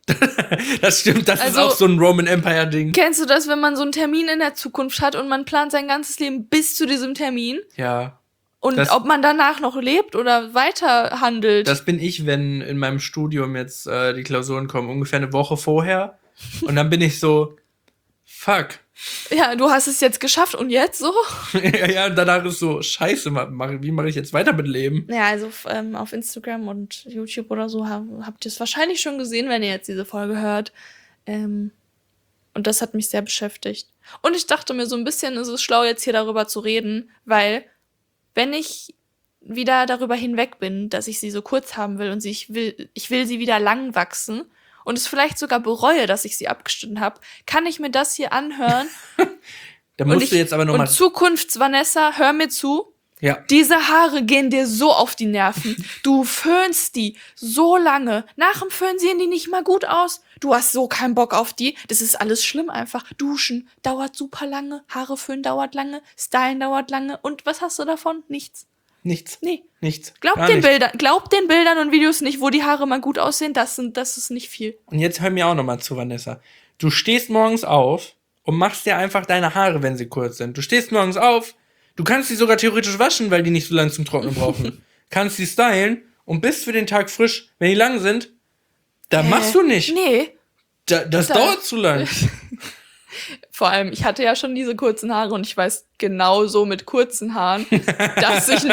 Das stimmt, das ist
Also,
auch so ein Roman Empire-Ding.
Kennst du das, wenn man so einen Termin in der Zukunft hat und man plant sein ganzes Leben bis zu diesem Termin?
Ja.
Und ob man danach noch lebt oder weiter handelt?
Das bin ich, wenn in meinem Studium jetzt die Klausuren kommen, ungefähr eine Woche vorher. Und dann bin ich so, fuck.
Ja, du hast es jetzt geschafft und jetzt so?
Ja, und danach ist so, scheiße, wie mache ich jetzt weiter mit Leben?
Ja, also auf Instagram und YouTube oder so habt ihr es wahrscheinlich schon gesehen, wenn ihr jetzt diese Folge hört. Und das hat mich sehr beschäftigt. Und ich dachte mir, so ein bisschen ist es schlau, jetzt hier darüber zu reden, weil wenn ich wieder darüber hinweg bin, dass ich sie so kurz haben will und ich will sie wieder lang wachsen und es vielleicht sogar bereue, dass ich sie abgeschnitten habe, kann ich mir das hier anhören.
Da musst du jetzt aber nochmal.
Und Zukunfts-Vanessa, hör mir zu.
Ja.
Diese Haare gehen dir so auf die Nerven. Du föhnst die so lange. Nach dem Föhn sehen die nicht mal gut aus. Du hast so keinen Bock auf die. Das ist alles schlimm einfach. Duschen dauert super lange. Haare föhnen dauert lange. Stylen dauert lange. Und was hast du davon? Nichts.
Nichts.
Nee.
Nichts.
Glaubt den Bildern und Videos nicht, wo die Haare mal gut aussehen. Das ist nicht viel.
Und jetzt hör mir auch nochmal zu, Vanessa. Du stehst morgens auf und machst dir einfach deine Haare, wenn sie kurz sind. Du stehst morgens auf. Du kannst sie sogar theoretisch waschen, weil die nicht so lange zum Trocknen brauchen. Kannst sie stylen und bist für den Tag frisch. Wenn die lang sind, da machst du nicht.
Nee.
Das dauert zu lang.
Vor allem, ich hatte ja schon diese kurzen Haare und ich weiß genauso mit kurzen Haaren, dass ich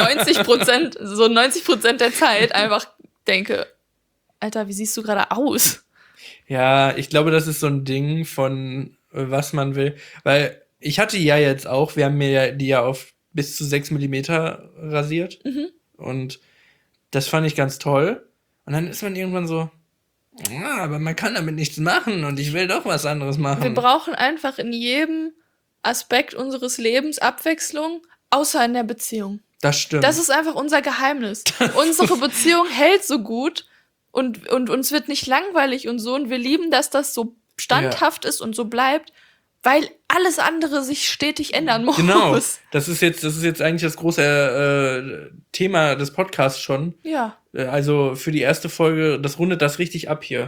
90% der Zeit einfach denke, Alter, wie siehst du gerade aus?
Ja, ich glaube, das ist so ein Ding von was man will. Weil ich hatte ja jetzt auch, wir haben mir die ja auf bis zu 6 Millimeter rasiert.
Mhm.
Und das fand ich ganz toll. Und dann ist man irgendwann so, ja, aber man kann damit nichts machen und ich will doch was anderes machen.
Wir brauchen einfach in jedem Aspekt unseres Lebens Abwechslung, außer in der Beziehung.
Das stimmt.
Das ist einfach unser Geheimnis. Unsere Beziehung hält so gut und uns wird nicht langweilig und so. Und wir lieben, dass das so standhaft ist und so bleibt, weil alles andere sich stetig ändern muss.
Genau. Das ist jetzt eigentlich das große Thema des Podcasts schon.
Ja.
Also für die erste Folge, das rundet das richtig ab hier.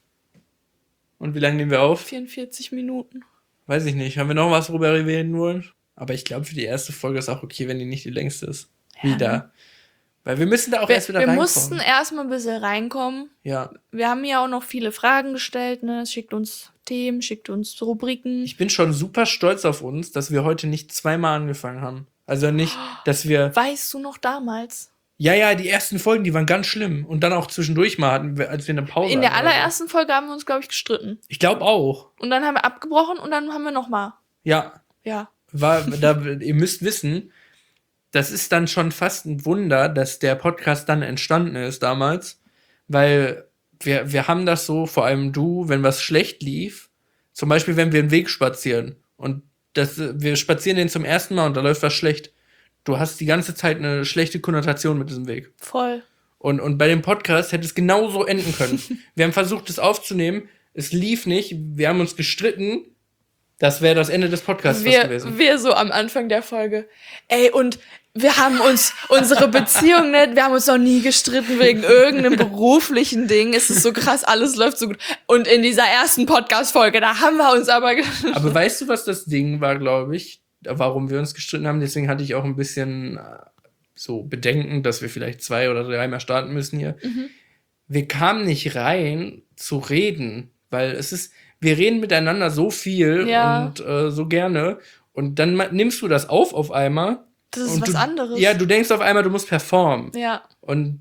Und wie lange nehmen wir auf?
44 Minuten.
Weiß ich nicht. Haben wir noch was, worüber wir reden wollen? Aber ich glaube, für die erste Folge ist auch okay, wenn die nicht die längste ist.
Ja,
Wieder.
ne?
Weil wir müssen da auch erst wieder
Wir
reinkommen.
mussten erstmal ein bisschen reinkommen.
Ja.
Wir haben ja auch noch viele Fragen gestellt, ne? Schickt uns Themen, schickt uns Rubriken.
Ich bin schon super stolz auf uns, dass wir heute nicht zweimal angefangen haben. Also nicht, dass wir...
Weißt du noch damals?
Ja, die ersten Folgen, die waren ganz schlimm. Und dann auch zwischendurch mal, als wir eine Pause
In der
hatten oder so.
allerersten Folge haben wir uns, glaube ich, gestritten.
Ich glaube auch.
Und dann haben wir abgebrochen und dann haben wir nochmal.
Ja.
Ja.
Ihr müsst wissen, das ist dann schon fast ein Wunder, dass der Podcast dann entstanden ist damals. Weil wir haben das so, vor allem du, wenn was schlecht lief, zum Beispiel, wenn wir einen Weg spazieren und wir spazieren den zum ersten Mal und da läuft was schlecht. Du hast die ganze Zeit eine schlechte Konnotation mit diesem Weg.
Voll.
Und bei dem Podcast hätte es genauso enden können. Wir haben versucht, es aufzunehmen. Es lief nicht. Wir haben uns gestritten. Das wäre das Ende des Podcasts gewesen.
Wir so am Anfang der Folge. Ey, und wir haben uns unsere Beziehung nicht, wir haben uns noch nie gestritten wegen irgendeinem beruflichen Ding. Es ist so krass, alles läuft so gut. Und in dieser ersten Podcast-Folge, da haben wir uns aber
Aber weißt du, was das Ding war, glaube ich? Warum wir uns gestritten haben? Deswegen hatte ich auch ein bisschen so Bedenken, dass wir vielleicht 2 oder 3 Mal starten müssen hier.
Mhm.
Wir kamen nicht rein zu reden, weil wir reden miteinander so viel und so gerne und dann nimmst du das auf einmal.
Das ist was anderes.
Ja, du denkst auf einmal, du musst performen.
Ja.
Und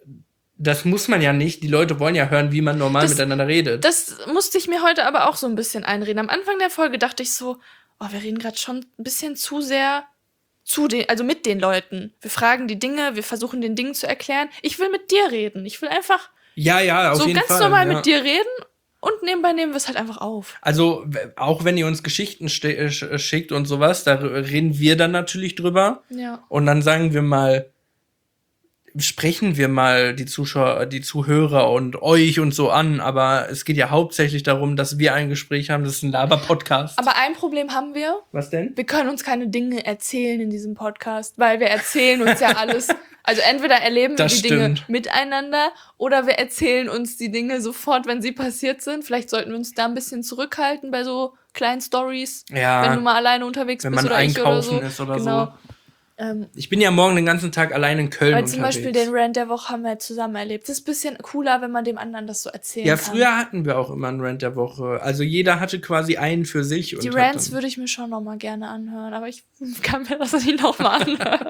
das muss man ja nicht. Die Leute wollen ja hören, wie man normal miteinander redet.
Das musste ich mir heute aber auch so ein bisschen einreden. Am Anfang der Folge dachte ich so, wir reden gerade schon ein bisschen zu sehr also mit den Leuten. Wir fragen die Dinge, wir versuchen den Dingen zu erklären. Ich will mit dir reden. Ich will einfach
ja, auf
so
jeden
ganz
Fall,
normal mit dir reden und nebenbei nehmen wir es halt einfach auf.
Also, auch wenn ihr uns Geschichten schickt und sowas, da reden wir dann natürlich drüber.
Ja.
Und dann sagen wir mal, sprechen wir mal die Zuschauer, die Zuhörer und euch und so an, aber es geht ja hauptsächlich darum, dass wir ein Gespräch haben, das ist ein Laber-Podcast.
Aber ein Problem haben wir.
Was denn?
Wir können uns keine Dinge erzählen in diesem Podcast, weil wir erzählen uns ja alles. Also entweder erleben wir die Dinge miteinander oder wir erzählen uns die Dinge sofort, wenn sie passiert sind. Vielleicht sollten wir uns da ein bisschen zurückhalten bei so kleinen Stories, wenn du mal alleine unterwegs bist oder ich oder so.
Wenn man einkaufen ist oder so. Ich bin
ja
morgen den ganzen Tag allein in Köln
unterwegs. Weil zum Beispiel den Rant der Woche haben wir zusammen erlebt. Das ist ein bisschen cooler, wenn man dem anderen das so erzählen kann.
Ja, früher hatten wir auch immer einen Rant der Woche. Also jeder hatte quasi einen für sich.
Die Rants würde ich mir schon noch mal gerne anhören, aber ich kann mir das nicht noch mal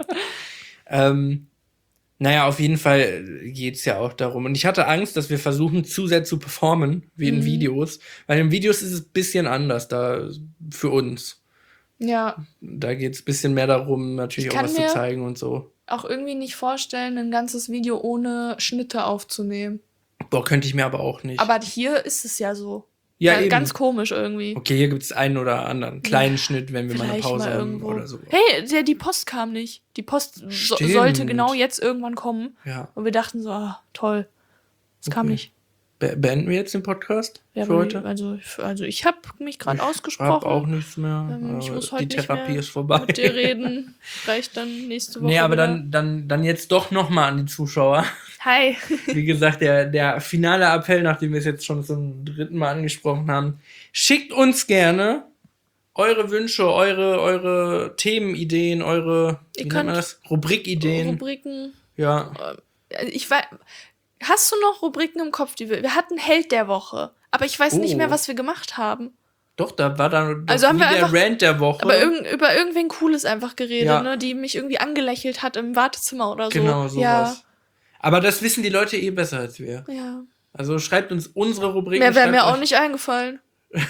anhören.
Naja, auf jeden Fall geht's ja auch darum. Und ich hatte Angst, dass wir versuchen, zu sehr zu performen, wie in Videos. Weil in Videos ist es ein bisschen anders da für uns.
Ja.
Da geht's ein bisschen mehr darum, natürlich auch was zu zeigen und so.
Auch irgendwie nicht vorstellen, ein ganzes Video ohne Schnitte aufzunehmen.
Boah, könnte ich mir aber auch nicht.
Aber hier ist es ja so.
Ja, eben.
Ganz komisch irgendwie.
Okay, hier gibt's einen oder anderen kleinen Schnitt, wenn wir mal eine Pause haben oder so.
Hey, die Post kam nicht. Die Post sollte genau jetzt irgendwann kommen.
Ja.
Und wir dachten so, toll. Es kam nicht.
Beenden wir jetzt den Podcast
für heute? Also ich habe mich gerade ausgesprochen.
Ich habe auch nichts mehr.
Ich muss heute
die Therapie ist vorbei.
Mit dir reden. Vielleicht dann nächste Woche.
Nee, aber dann jetzt doch noch mal an die Zuschauer.
Hi.
Wie gesagt, der finale Appell, nachdem wir es jetzt schon zum 3. Mal angesprochen haben. Schickt uns gerne eure Wünsche, eure Themenideen, wie nennt man das? Rubrikideen.
Rubriken.
Ja.
Ich weiß... Hast du noch Rubriken im Kopf, die wir hatten? Held der Woche. Aber ich weiß nicht mehr, was wir gemacht haben.
Doch, da war dann
haben wir
der Rant der Woche.
Aber über irgendwen Cooles einfach geredet, ne? Die mich irgendwie angelächelt hat im Wartezimmer oder so.
Genau, sowas. Ja. Aber das wissen die Leute besser als wir.
Ja.
Also schreibt uns unsere Rubriken.
Mehr wäre mir auch nicht eingefallen.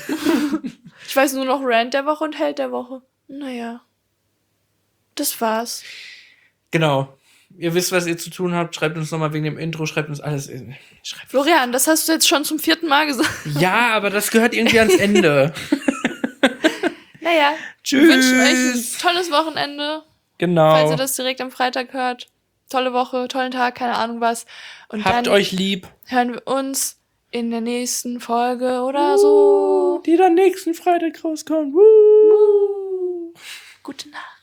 Ich weiß nur noch Rant der Woche und Held der Woche. Naja. Das war's.
Genau. Ihr wisst, was ihr zu tun habt. Schreibt uns nochmal wegen dem Intro. Schreibt uns alles in.
Florian, das hast du jetzt schon zum 4. Mal gesagt.
Ja, aber das gehört irgendwie ans Ende.
Naja.
Tschüss.
Wir wünschen euch ein tolles Wochenende.
Genau.
Falls ihr das direkt am Freitag hört. Tolle Woche, tollen Tag, keine Ahnung was. Und
habt
dann
euch lieb.
Hören wir uns in der nächsten Folge oder so.
Die dann nächsten Freitag rauskommt.
Gute Nacht.